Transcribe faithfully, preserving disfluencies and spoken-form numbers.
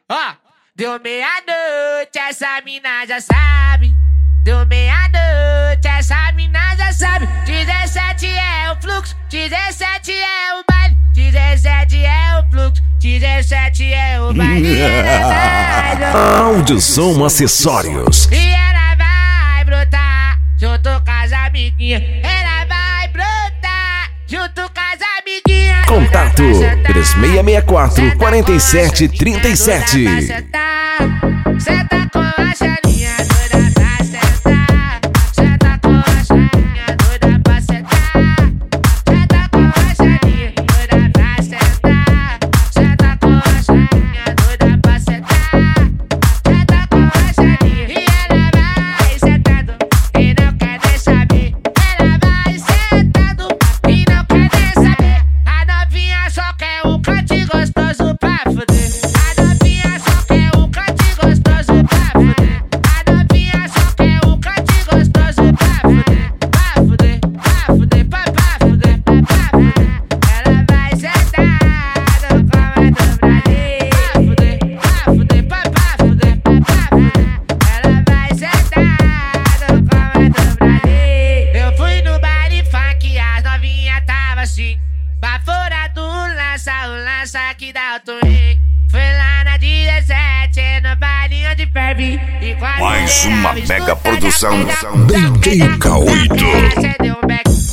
Ó, deu meia-noite, essa mina já sabe. Deu meia-noite, essa mina já sabe. dezessete é o fluxo, dezessete é o baile. dezessete é o fluxo, dezessete é o baile. Áudio Som Acessórios. E ela vai brotar junto com as amiguinhas. Ela vai brotar junto com as amiguinhas. Contato três seis seis quatro, quatro sete três sete. Senta com a chaninha doida pra sentar. Senta com a chaninha doida pra sentar. Senta com a chaninha doida pra sentar. Senta com a chaninha doida pra sentar. Senta com a chaninha e ela vai sentando e não quer nem saber. Ela vai sentando e não quer nem saber. A novinha só quer um cante gostoso pra fuder. A novinha só quer um cante gostoso pra fuder. A novinha só quer um cante gostoso pra fuder. Pra fuder, pra fuder, pra pra fuder, pra pra fuder. Ela vai sentar no colo do Brasil. Pra fuder, pra fuder, pra pra fuder, pra pra fuder. Ela vai sentar no colo do Brasil. Eu fui no baile funk, as novinha tava assim. Bafora do lança, o lança que dá o twin. Foi lá na dezessete, no bailinho de ferve. Mais uma mega produção D J K oito. Acendeu um beck.